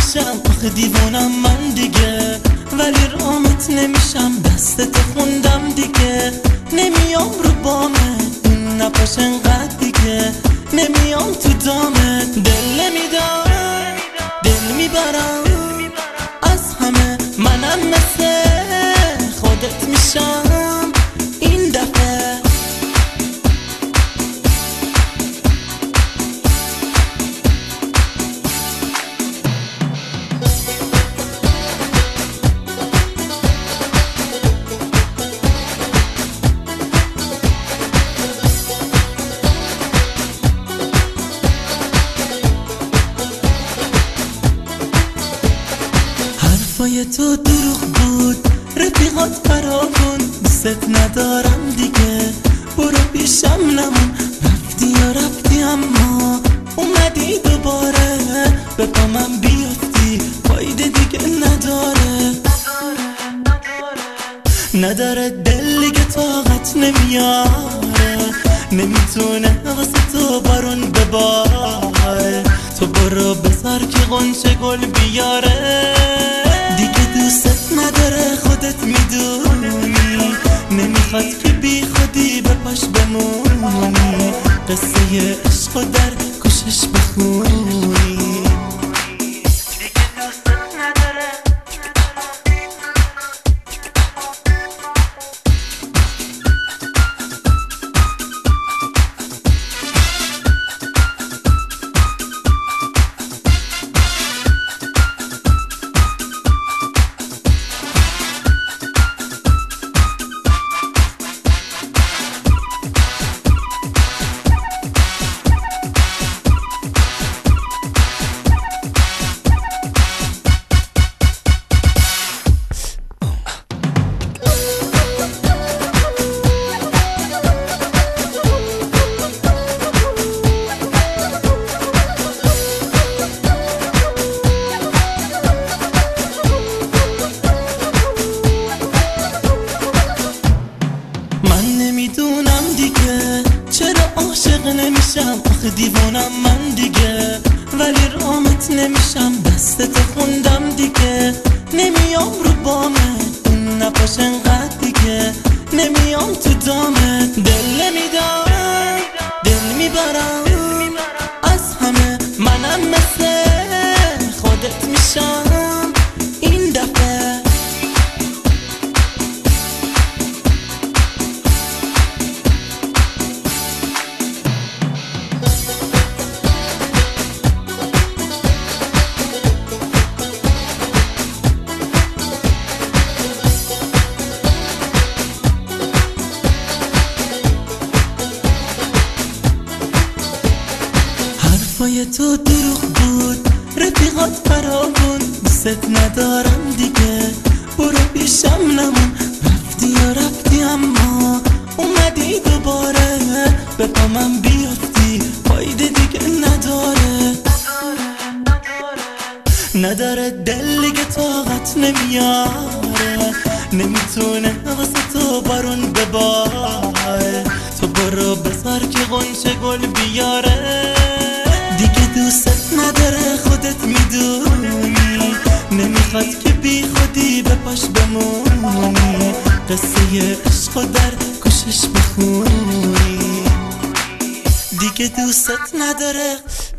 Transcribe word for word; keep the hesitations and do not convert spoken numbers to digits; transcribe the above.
نمیشم، آخه دیوانم من دیگه، ولی رامت نمیشم، دستت خوندم دیگه. نمیام رو بامت، این نپاش انقدر دیگه، نمیام تو دامت. دل نمیدم، دل میبرم از همه، منم مثل خودت میشم این دفعه. حرفای تو دروغ بود، رفیقات فرا کن، دوست ندارم دیگه، برو پیشم نمون. رفتی یا رفتی اما اومدی دوباره، به پا من بیافتی، فایده دیگه نداره. نداره دل دیگه طاقت نمیاره، نمیتونه واسه تو بارون بباره. تو برو بذار که غنچه گل بیاره، دیگه دوست نداره خودت میدونی، نمیخواد که بی خودی به پاش بمونی، قصه عشق و در گوشش بخونی. نمیدونم دیگه چرا عاشق نمیشم، آخه دیوانم من دیگه، ولی رامت نمیشم، دستت خوندم دیگه. نمیام رو بامت، اون نپاش انقدر دیگه، نمیام تو دامت. دل نمیدم، دل میبرم از همه، منم مثل خودت میشم این دفعه. حرفای تو دروغ بود، رفیقات فرا کن، دوست ندارم دیگه، برو پیشم نمون. رفتی یا رفتی اما اومدی دوباره، به پا من بیافتی، فایده دیگه نداره. نداره دل دیگه طاقت نمیاره، نمیتونه واسه تو بارون بباره. تو برو بذار که غنچه گل بیاره، دیگه دوست نداره خودت میدونی، نمیخواد که بی خودی به پاش بمونی، قصه عشق و در گوشش بخونی. دیگه دوست نداره